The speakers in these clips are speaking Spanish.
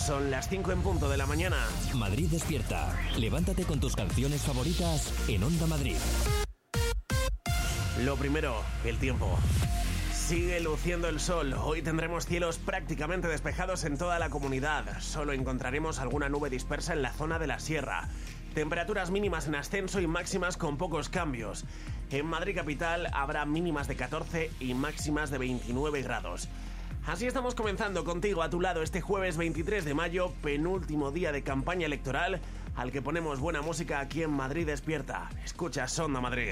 Son las 5 en punto de la mañana. Madrid despierta. Levántate con tus canciones favoritas en Onda Madrid. Lo primero, el tiempo. Sigue luciendo el sol. Hoy tendremos cielos prácticamente despejados en toda la comunidad. Solo encontraremos alguna nube dispersa en la zona de la sierra. Temperaturas mínimas en ascenso y máximas con pocos cambios. En Madrid capital habrá mínimas de 14 y máximas de 29 grados. Así estamos comenzando contigo a tu lado este jueves 23 de mayo, penúltimo día de campaña electoral, al que ponemos buena música aquí en Madrid Despierta. Escuchas Onda Madrid.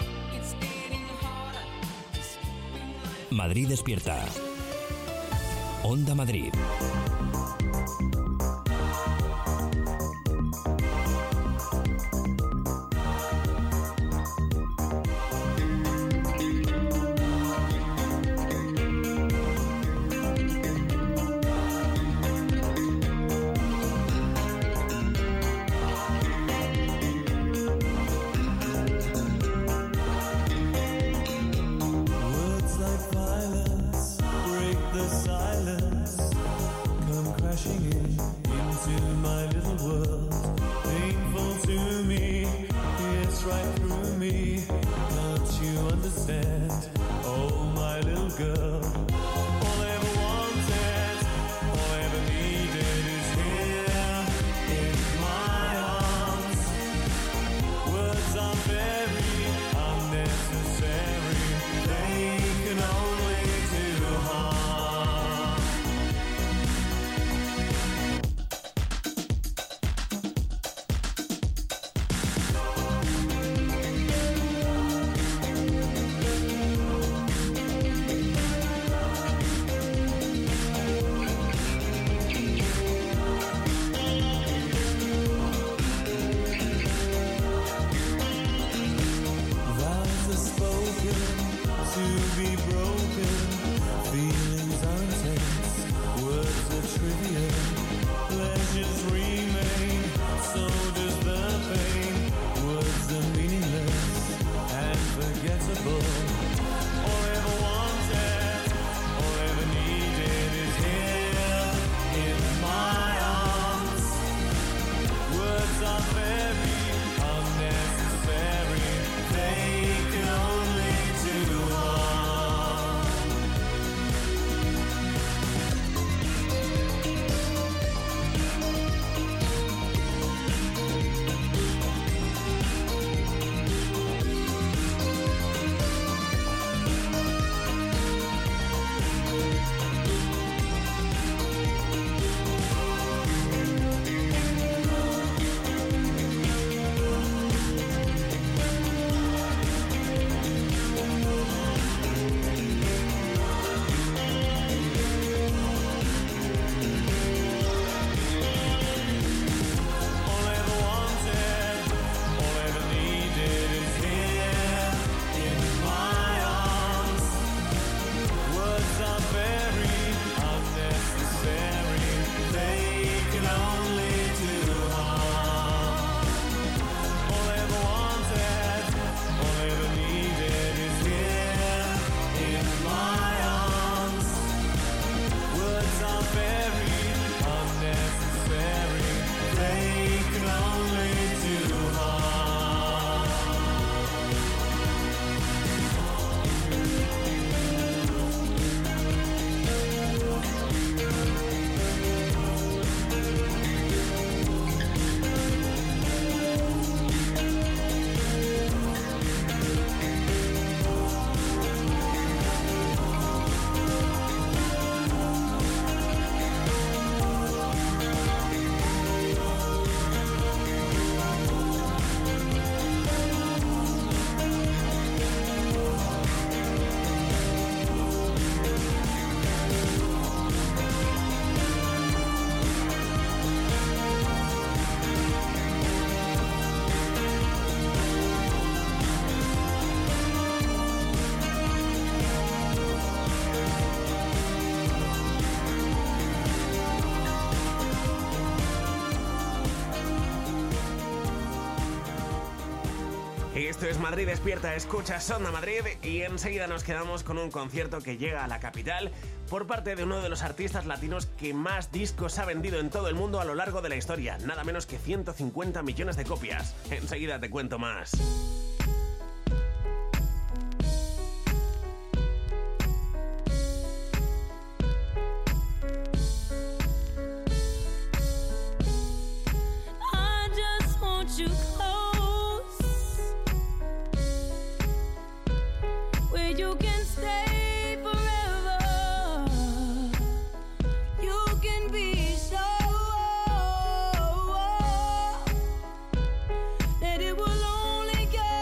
Madrid despierta. Onda Madrid. Esto es Madrid Despierta, escuchas Onda Madrid y enseguida nos quedamos con un concierto que llega a la capital por parte de uno de los artistas latinos que más discos ha vendido en todo el mundo a lo largo de la historia, nada menos que 150 millones de copias. Enseguida te cuento más. That it will only get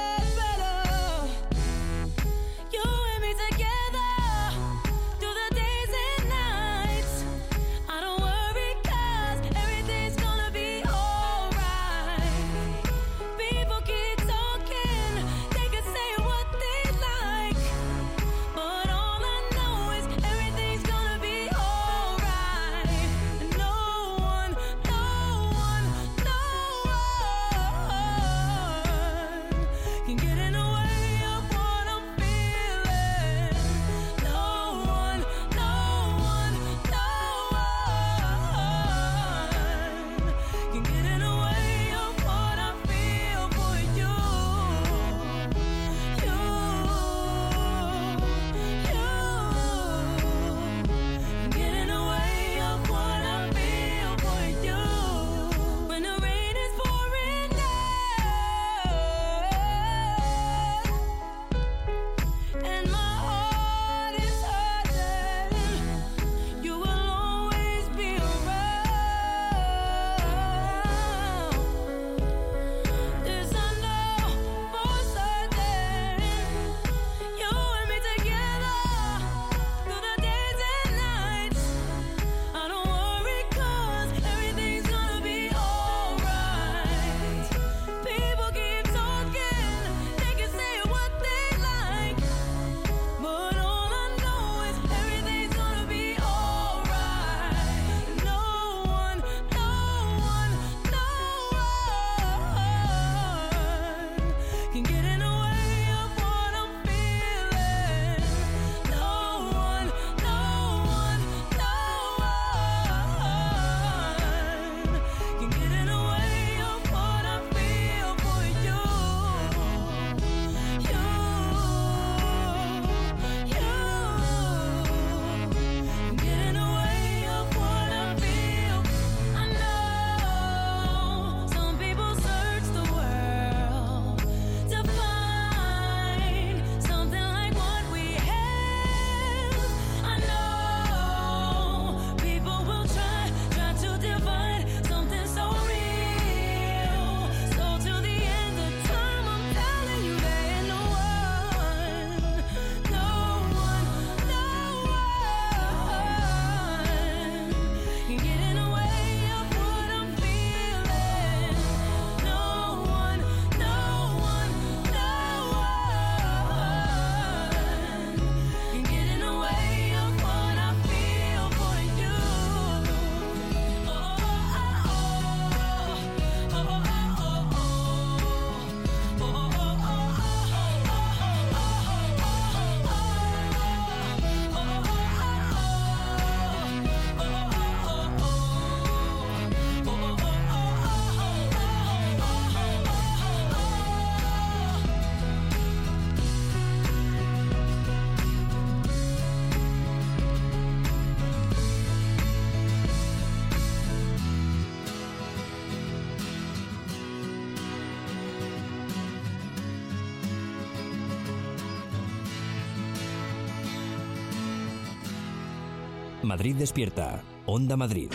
Madrid Despierta, Onda Madrid.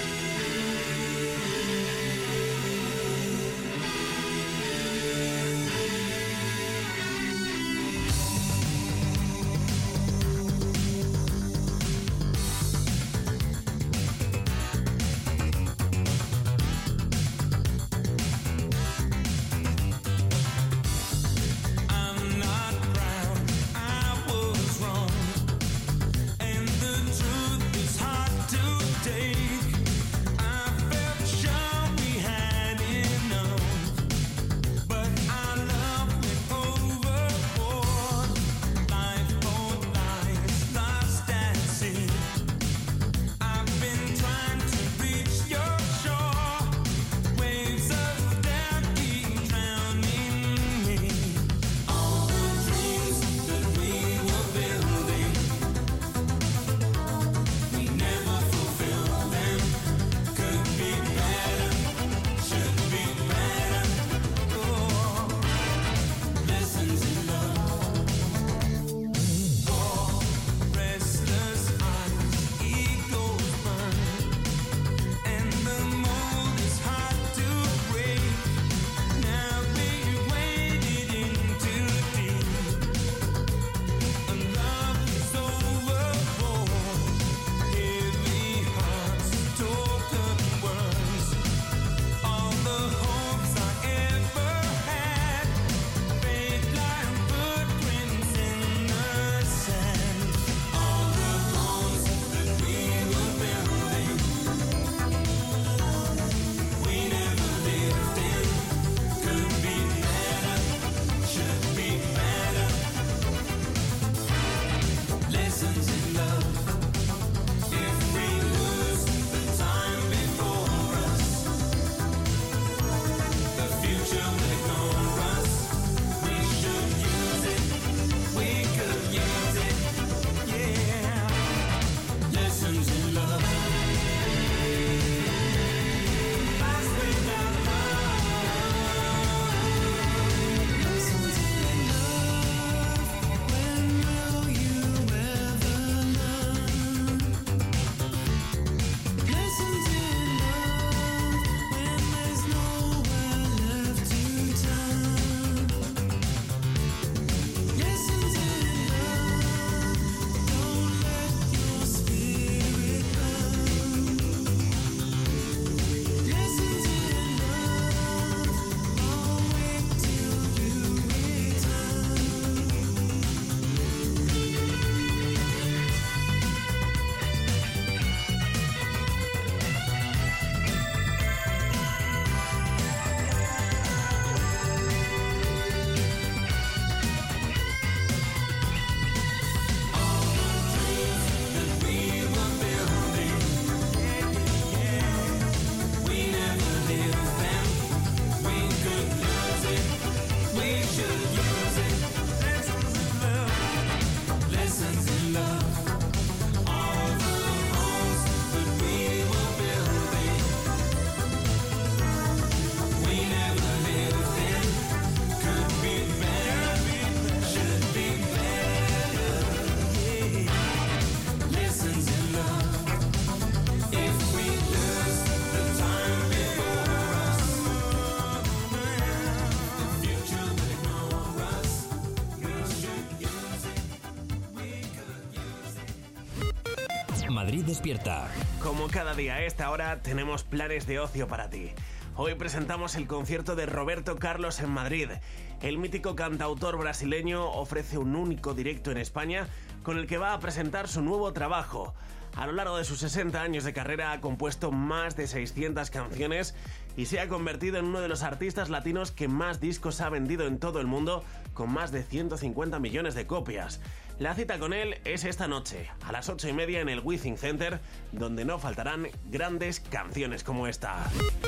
Madrid Despierta. Como cada día a esta hora tenemos planes de ocio para ti. Hoy presentamos el concierto de Roberto Carlos en Madrid. El mítico cantautor brasileño ofrece un único directo en España con el que va a presentar su nuevo trabajo. A lo largo de sus 60 años de carrera ha compuesto más de 600 canciones y se ha convertido en uno de los artistas latinos que más discos ha vendido en todo el mundo, con más de 150 millones de copias. La cita con él es esta noche, a las 8:30 en el Withing Center, donde no faltarán grandes canciones como esta.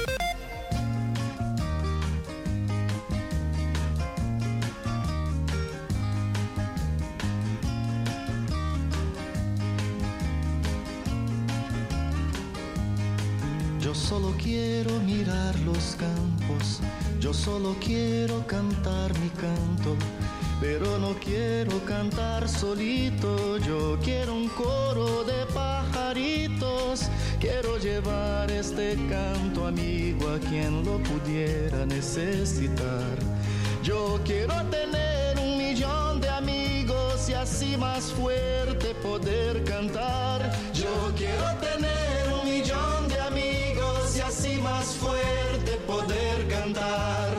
Yo solo quiero mirar los campos, yo solo quiero cantar mi canto, pero no quiero cantar solito, yo quiero un coro de pájaros este canto, amigo, a quien lo pudiera necesitar. Yo quiero tener 1.000.000 de amigos y así más fuerte poder cantar. Yo quiero tener 1.000.000 de amigos y así más fuerte poder cantar.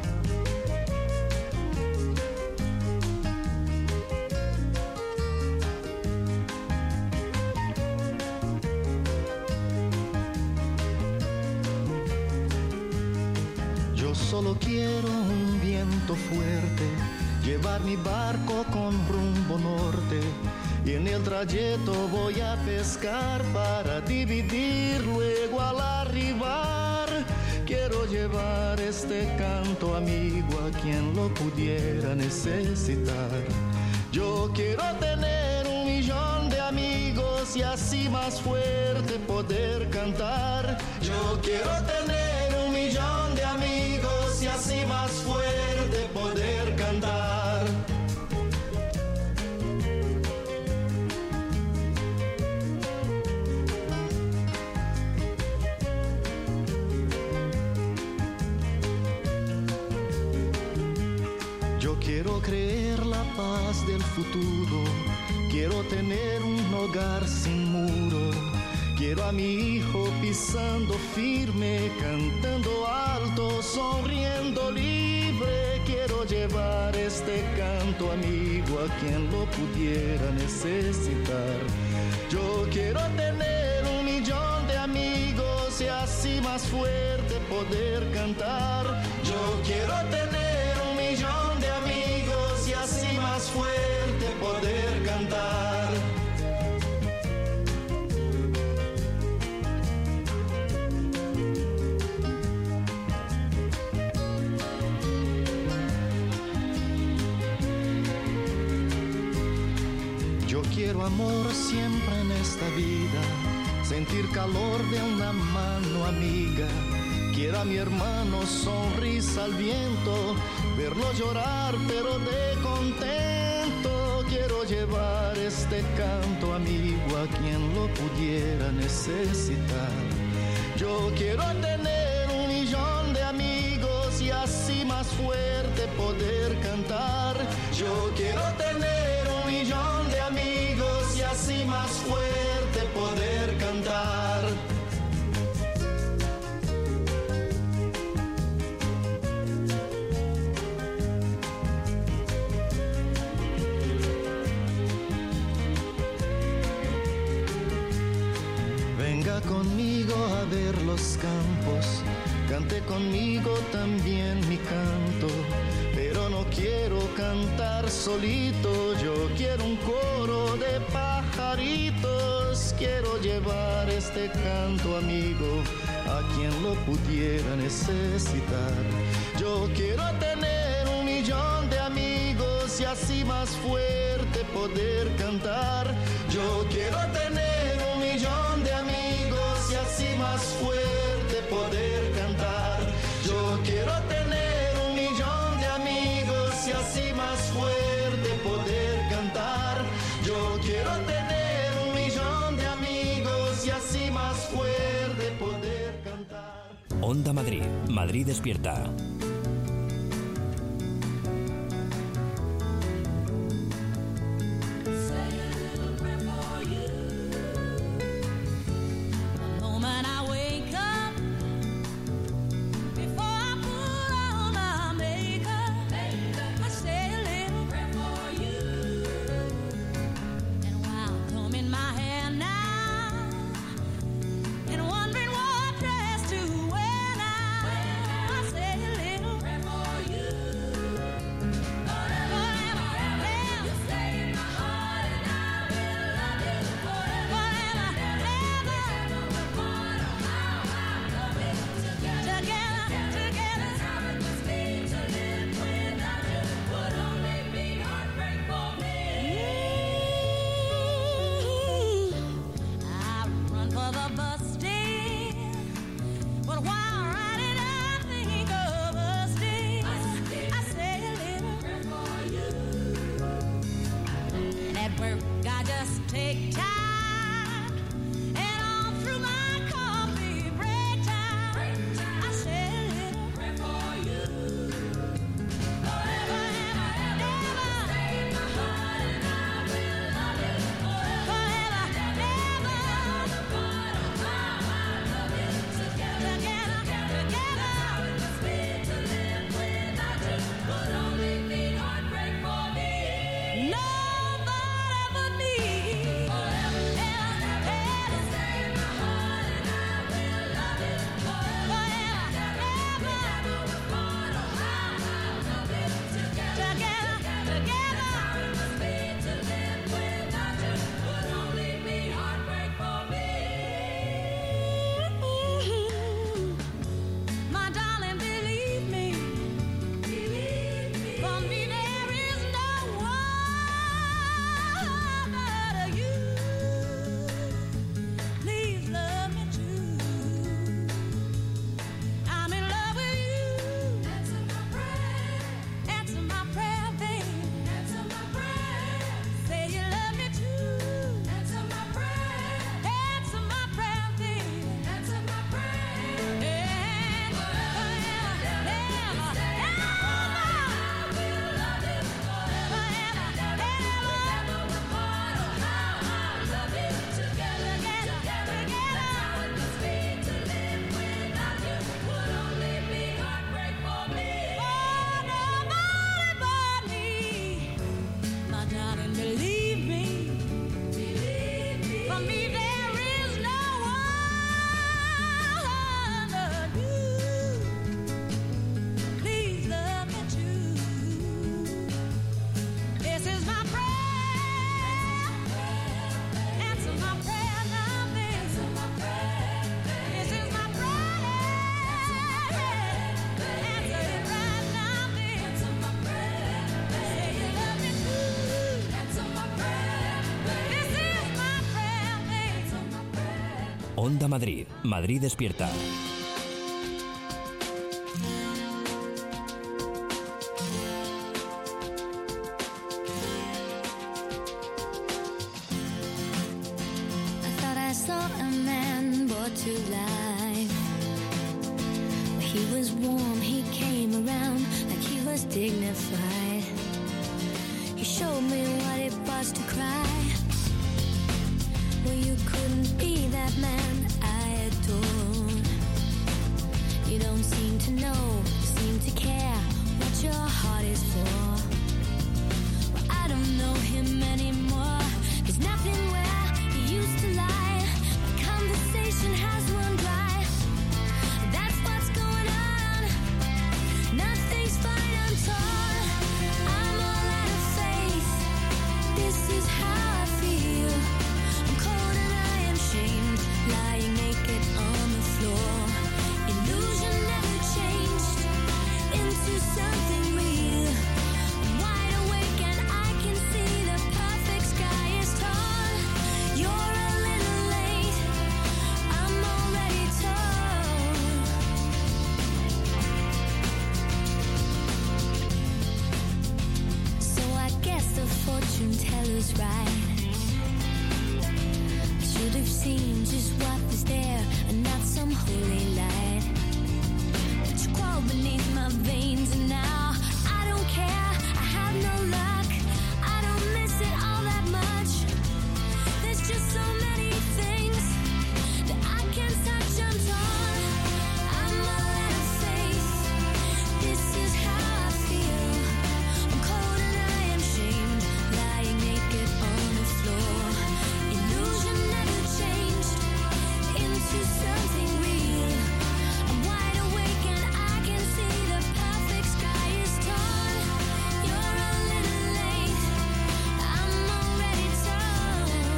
Solo quiero un viento fuerte, llevar mi barco con rumbo norte, y en el trayecto voy a pescar para dividir luego al arribar. Quiero llevar este canto, amigo, a quien lo pudiera necesitar. Yo quiero tener 1.000.000 de amigos y así más fuerte poder cantar. Yo quiero tener 1.000.000 de amigos y así más fuerte poder cantar. Yo quiero creer la paz del futuro, quiero tener un hogar sin muro. Quiero a mi hijo pisando firme, cantando alto, sonriendo libre. Quiero llevar este canto, amigo, a quien lo pudiera necesitar. Yo quiero tener 1.000.000 de amigos y así más fuerte poder cantar. Yo quiero tener 1.000.000 de amigos y así más fuerte poder cantar. Quiero amor siempre en esta vida, sentir calor de una mano amiga. Quiero a mi hermano sonrisa al viento, verlo llorar pero de contento. Quiero llevar este canto, amigo, a quien lo pudiera necesitar. Yo quiero tener 1.000.000 de amigos y así más fuerte poder cantar. Yo quiero tener 1.000.000 de amigos y así más fuerte poder cantar. Venga conmigo a ver los campos, cante conmigo también mi canto. Pero no quiero cantar solito, yo quiero un coro de pajaritos. Quiero llevar este canto, amigo, a quien lo pudiera necesitar. Yo quiero tener 1.000.000 de amigos y así más fuerte poder cantar. Yo quiero tener 1.000.000 de amigos y así más fuerte poder cantar. Yo quiero tener 1.000.000 de amigos y así más fuerte poder cantar. Yo quiero tener 1.000.000 de amigos y así más fuerte poder cantar. Onda Madrid, Madrid despierta. Wondering what dress to wear now. I say a little Onda Madrid. Madrid despierta. Dignified. He showed me what it was to cry. Well, you couldn't be that man I adored. You don't seem to know, seem to care what your heart is for. Well, I don't know him anymore. There's nothing where he used to lie. My conversation has run dry. That's what's going on. Nothing's fine. I'm all out of faith. This is how I feel. I'm cold and I am shamed, lying naked on the floor. Illusion never changed into something real. I'm wide awake and I can see the perfect sky is tall. You're a little late. I'm already told. I guess the fortune teller's right. I should have seen just what was there and not some holy light. But you crawl beneath my veins and now I don't care. I have no luck. I don't miss it all that much. There's just so many things that I can't touch. I'm torn. I'm all out of faith. This is how I feel. I'm cold and I am shamed, lying naked on the floor. Illusion never changed into something real. I'm wide awake and I can see the perfect sky is torn. You're a little late. I'm already torn.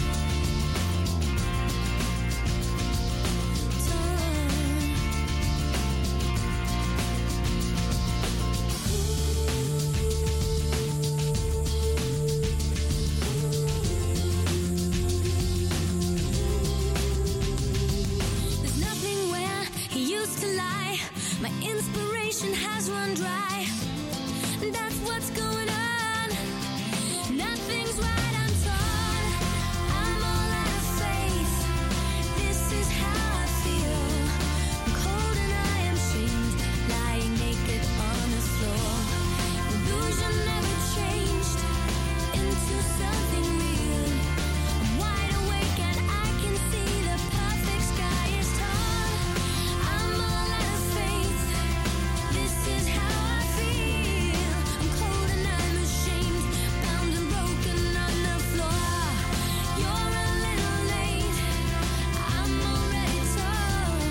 There's nothing where he used to lie. My inspiration has run dry. That's what's going on. Nothing's right, I'm torn. I'm all out of faith. This is how I feel. I'm cold and I am shamed, lying naked on the floor. Illusion never changed into something real. I'm wide awake and I can see the perfect sky is tall. I'm all out of faith. This is how I feel. I'm cold and I'm ashamed, bound and broken on the floor. You're a little late. I'm already torn.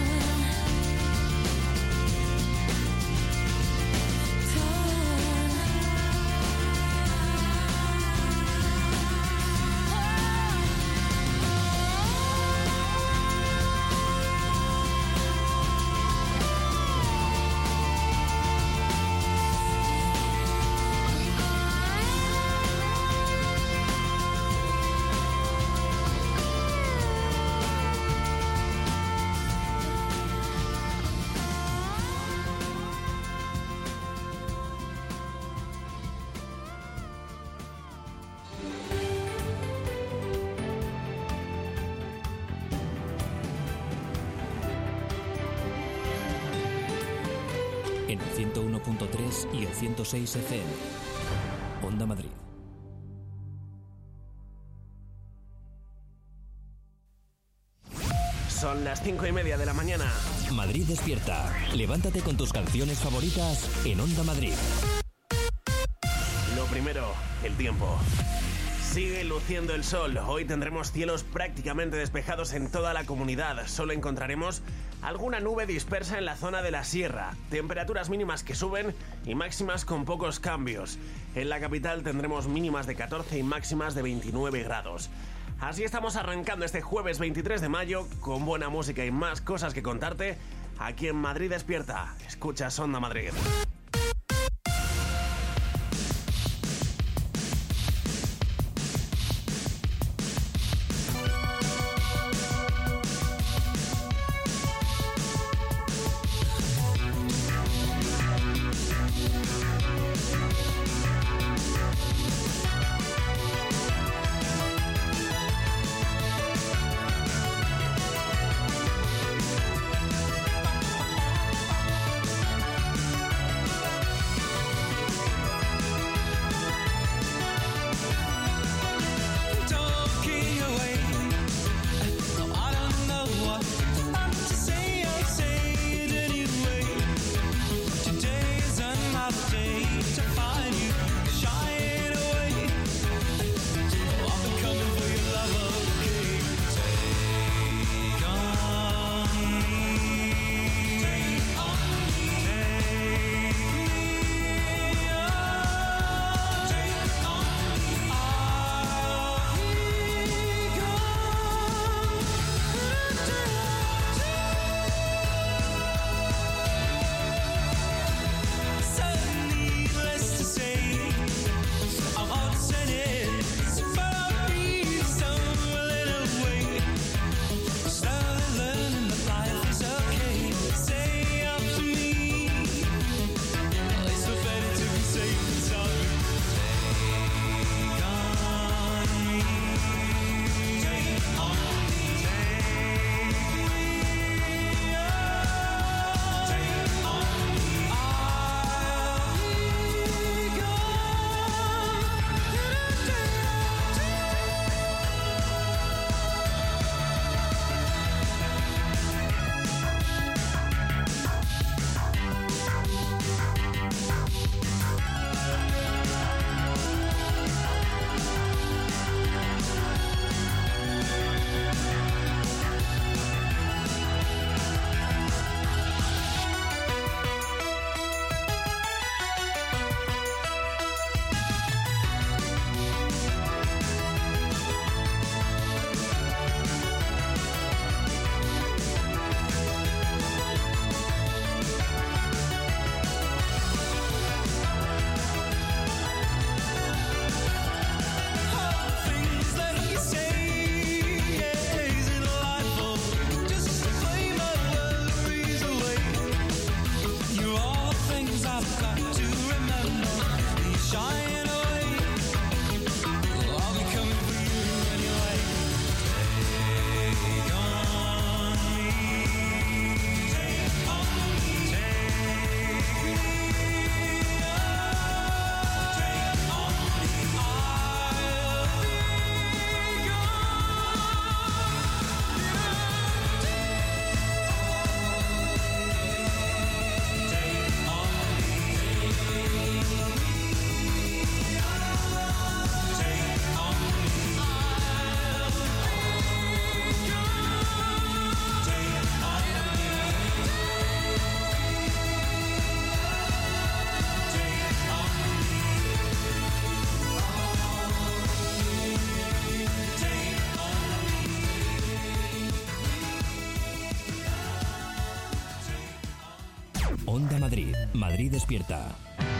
En el 101.3 y el 106 FM. Onda Madrid. Son las 5:30 de la mañana. Madrid despierta. Levántate con tus canciones favoritas en Onda Madrid. Lo primero, el tiempo. Sigue luciendo el sol. Hoy tendremos cielos prácticamente despejados en toda la comunidad. Solo encontraremos alguna nube dispersa en la zona de la sierra. Temperaturas mínimas que suben y máximas con pocos cambios. En la capital tendremos mínimas de 14 y máximas de 29 grados. Así estamos arrancando este jueves 23 de mayo con buena música y más cosas que contarte aquí en Madrid Despierta. Escuchas Onda Madrid. Onda Madrid. Madrid despierta.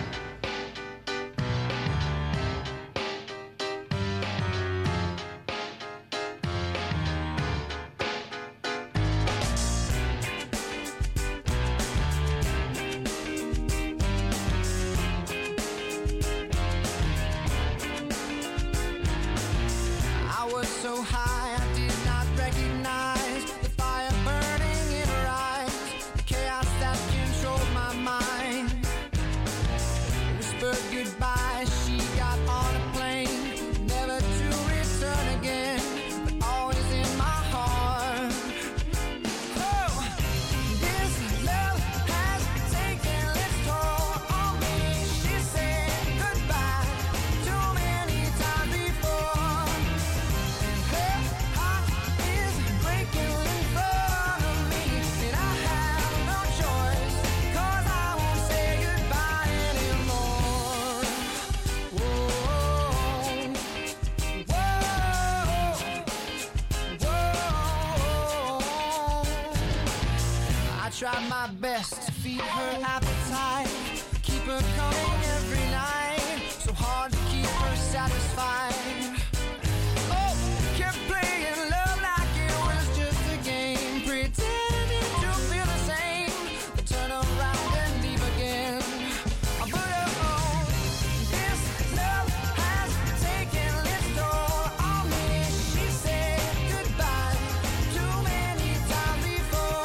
Try my best to feed her appetite, keep her coming every night, so hard to keep her satisfied. Oh, kept playing love like it was just a game, pretending to feel the same, but turn around and leave again. But oh, this love has taken its toll on me. She said goodbye too many times before.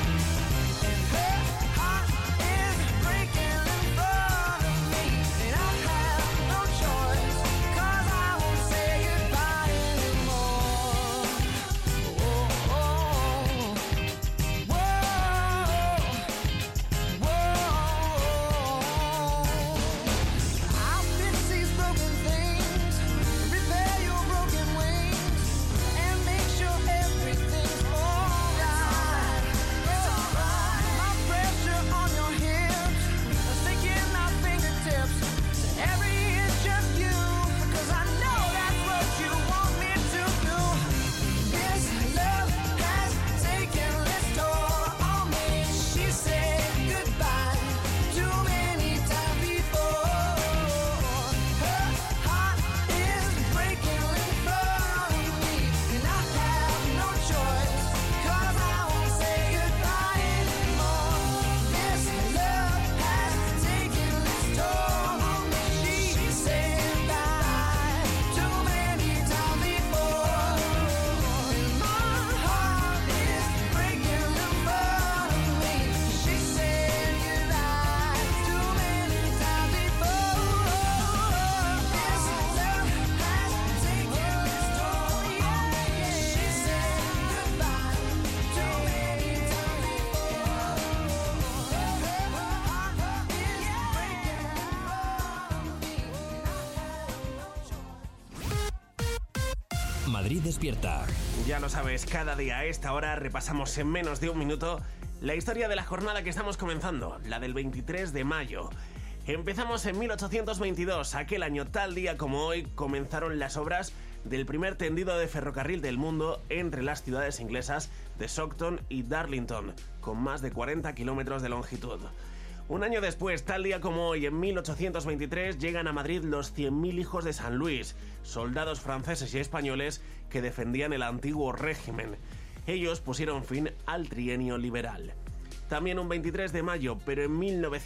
Madrid despierta. Ya lo sabes, cada día a esta hora repasamos en menos de un minuto la historia de la jornada que estamos comenzando, la del 23 de mayo. Empezamos en 1822, aquel año tal día como hoy comenzaron las obras del primer tendido de ferrocarril del mundo entre las ciudades inglesas de Stockton y Darlington, con más de 40 kilómetros de longitud. Un año después, tal día como hoy, en 1823, llegan a Madrid los 100.000 hijos de San Luis, soldados franceses y españoles que defendían el antiguo régimen. Ellos pusieron fin al trienio liberal. También un 23 de mayo, pero en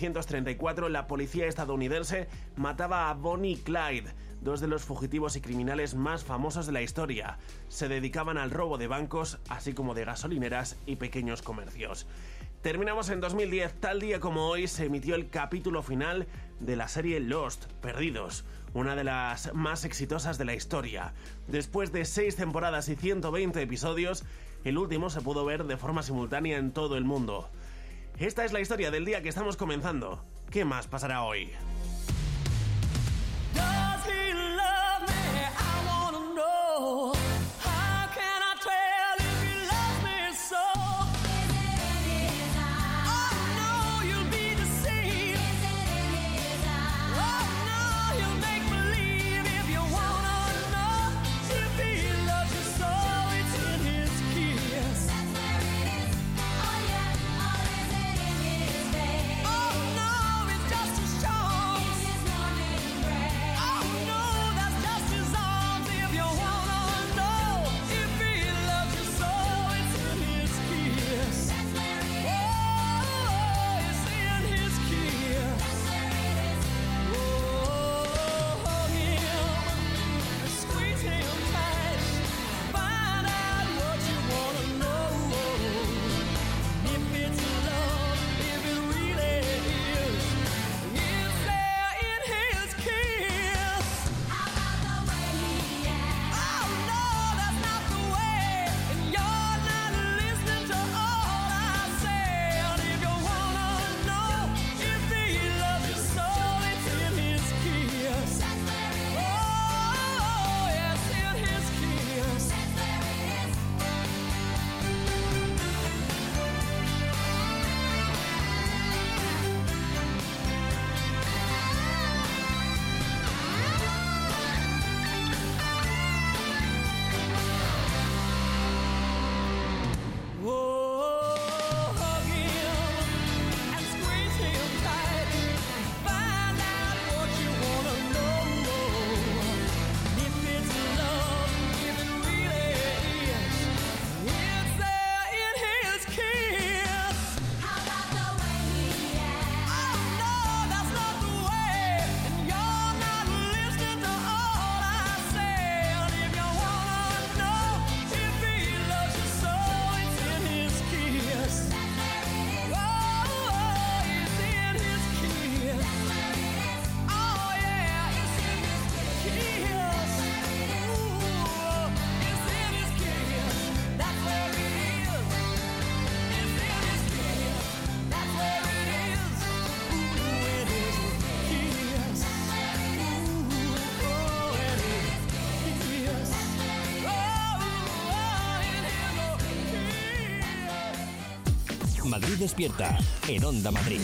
1934, la policía estadounidense mataba a Bonnie y Clyde, dos de los fugitivos y criminales más famosos de la historia. Se dedicaban al robo de bancos, así como de gasolineras y pequeños comercios. Terminamos en 2010, tal día como hoy se emitió el capítulo final de la serie Lost, Perdidos, una de las más exitosas de la historia. Después de 6 temporadas y 120 episodios, el último se pudo ver de forma simultánea en todo el mundo. Esta es la historia del día que estamos comenzando. ¿Qué más pasará hoy? Oh Madrid Despierta, en Onda Madrid.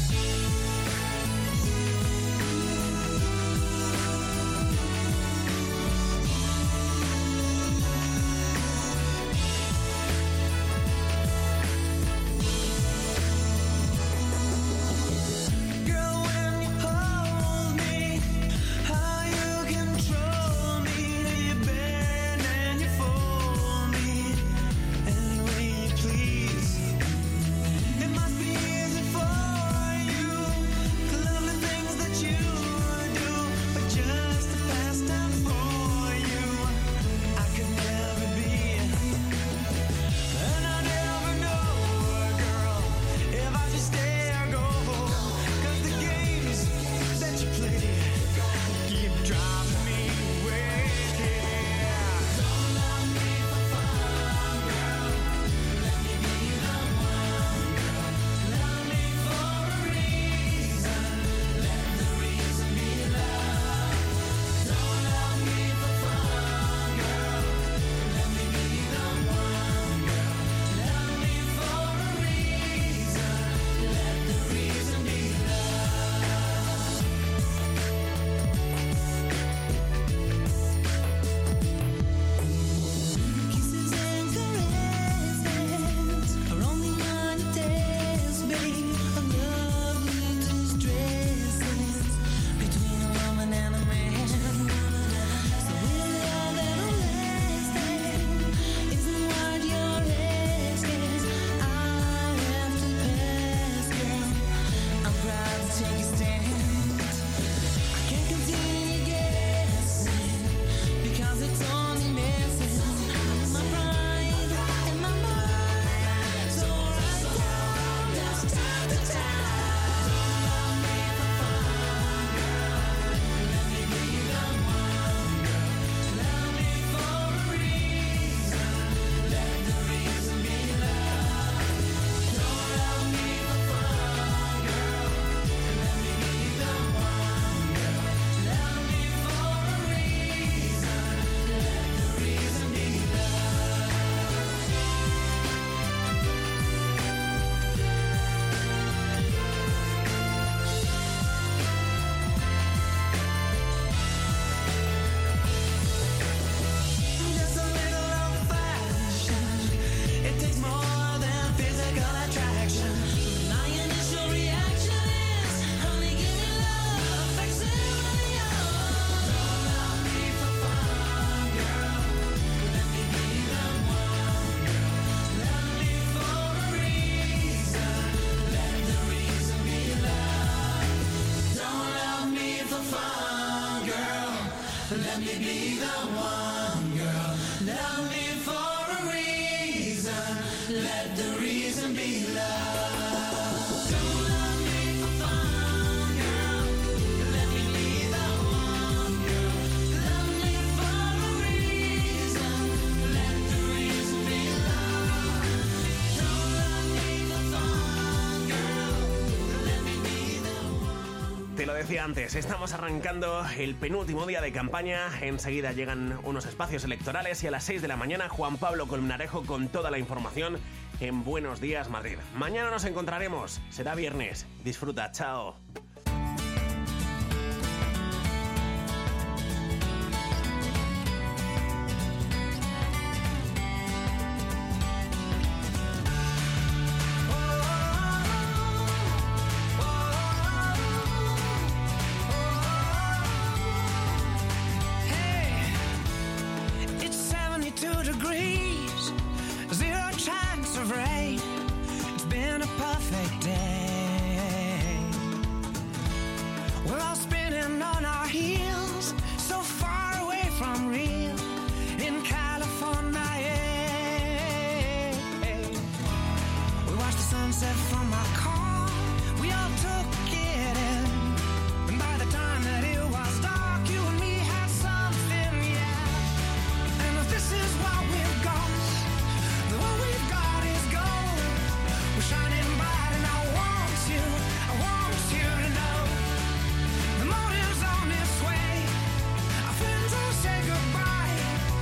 Te lo decía antes, estamos arrancando el penúltimo día de campaña. Enseguida llegan unos espacios electorales y a las 6 de la mañana Juan Pablo Colmenarejo con toda la información en Buenos Días Madrid. Mañana nos encontraremos, será viernes. Disfruta, chao.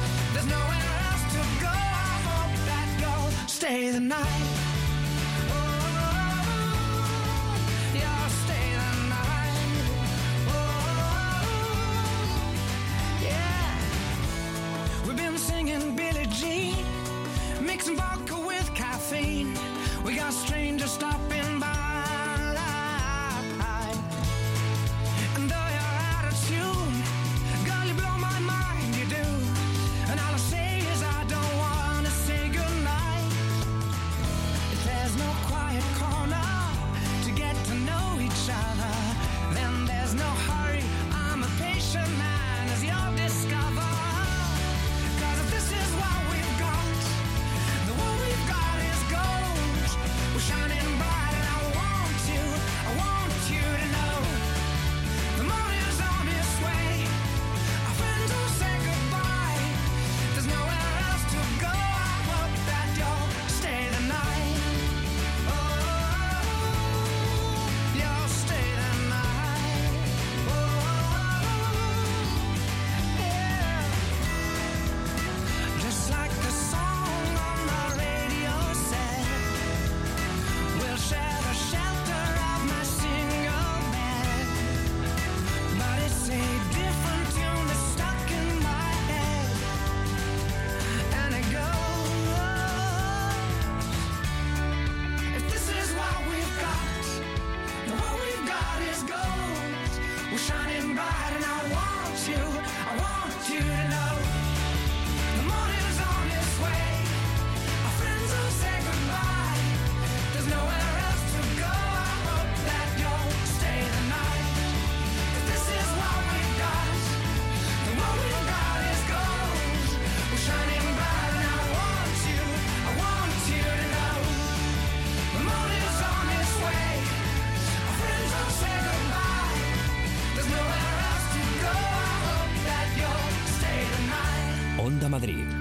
Stay the night. Oh.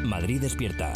Madrid despierta.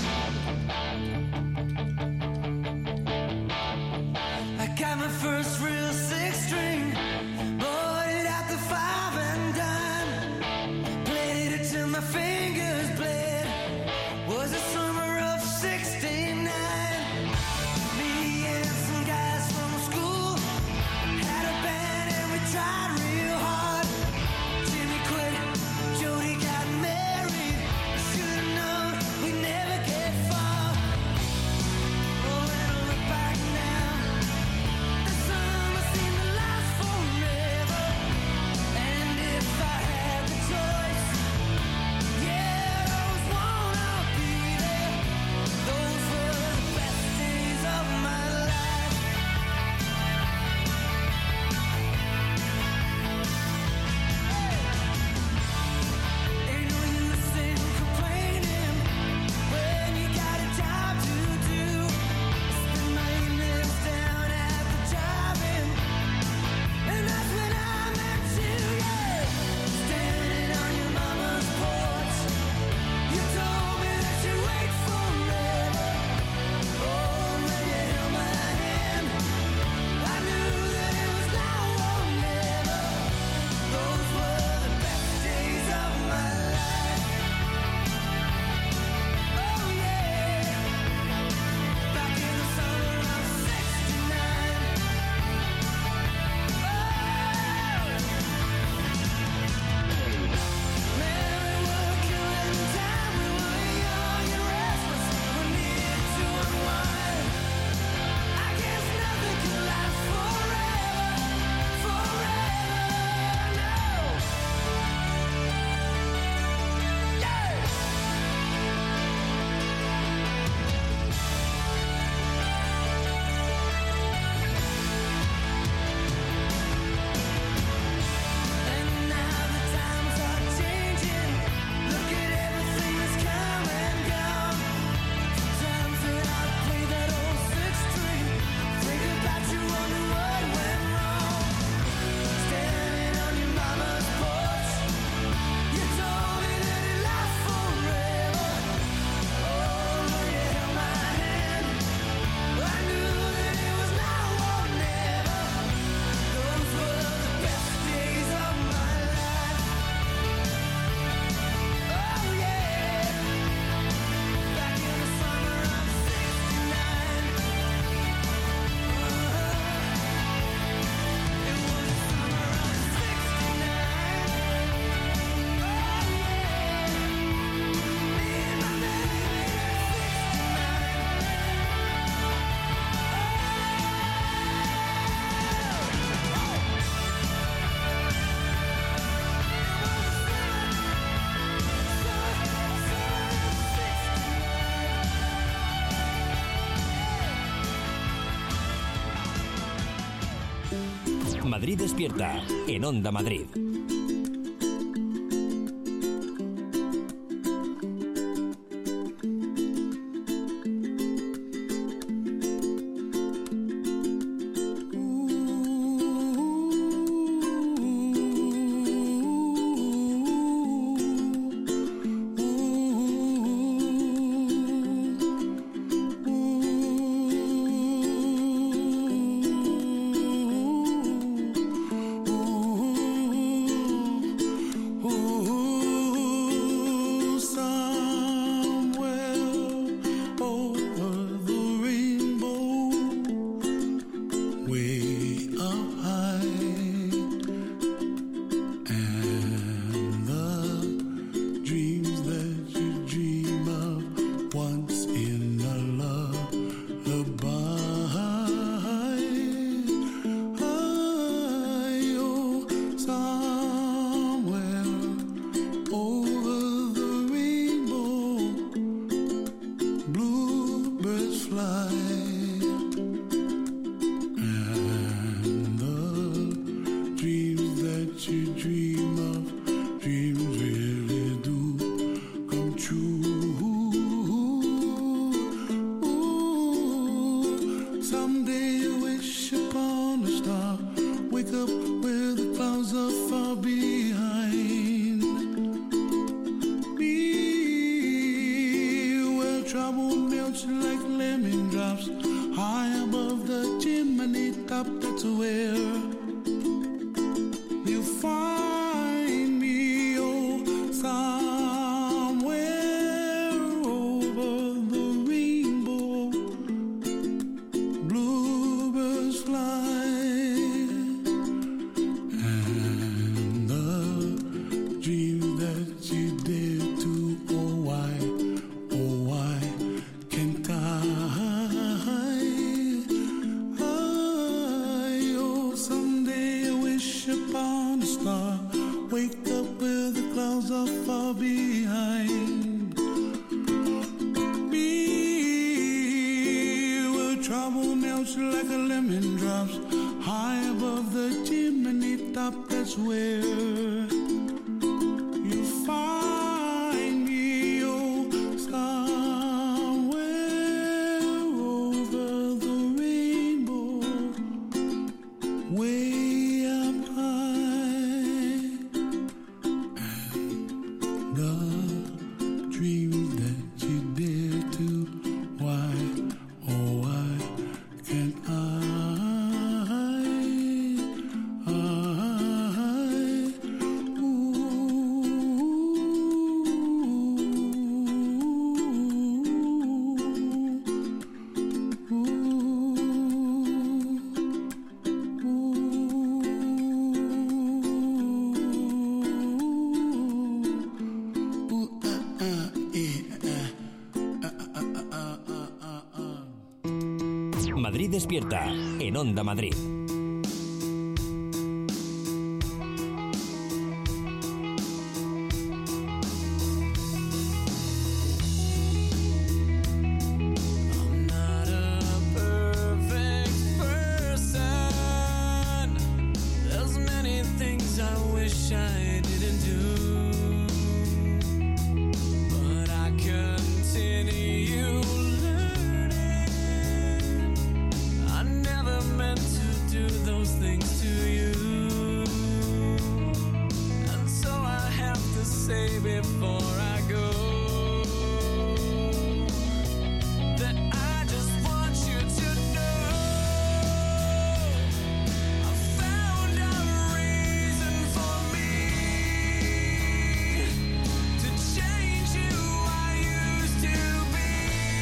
Madrid despierta en Onda Madrid. Far behind me. melts like lemon drops high above the chimney top. That's where you find me, oh, somewhere over the rainbow. Bluebirds fly, and the dream that you did to, oh why can't I? Oh, someday I wish upon a star, wake up where the clouds are far behind me, where trouble melts like a lemon drops high above the chimney top. That's where you find me, oh, somewhere over the rainbow, way up high. And the dreams that you dare to, why, oh why can't I? Madrid despierta en Onda Madrid. I'm not a perfect person. There's many things I wish I didn't do, but I continue learning. I never meant to do those things to you, and so I have to say before I go that I just want you to know I found a reason for me to change who I used to be,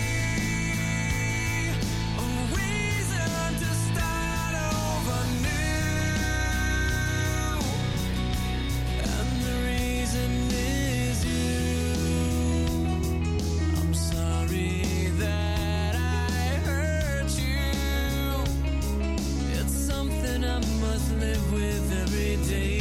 a reason to start over new, and the reason is you. I'm sorry that I hurt you. It's something I must live with every day,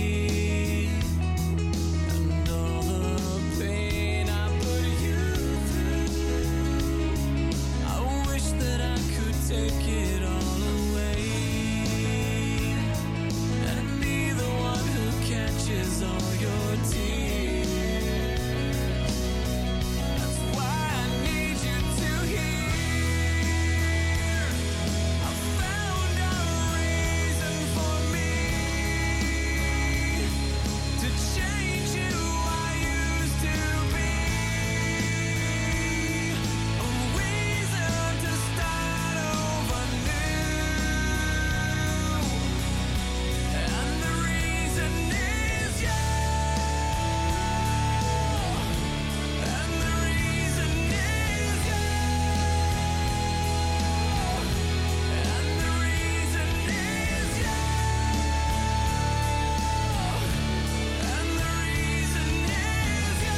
and all the pain I put you through, I wish that I could take it all away, and be the one who catches all your tears. That's why I need you to hear I found a reason for me to change who I used to be, a reason to start over new, and the reason is you, and the reason is you, and the reason is you, and the reason is you.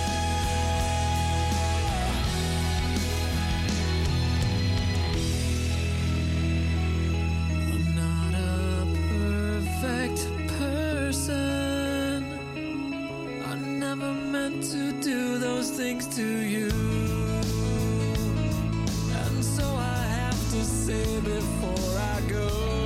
I'm not a perfect person. I never meant to do those things to you, and so I have to say before I go